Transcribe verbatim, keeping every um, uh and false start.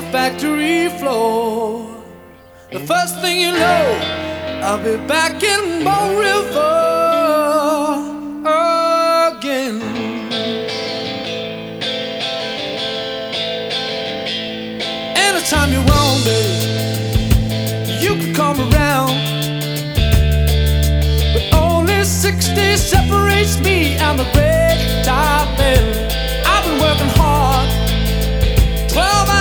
factory floor. The first thing you know, I'll be back in Bone River again. Anytime you want, baby, you can come around.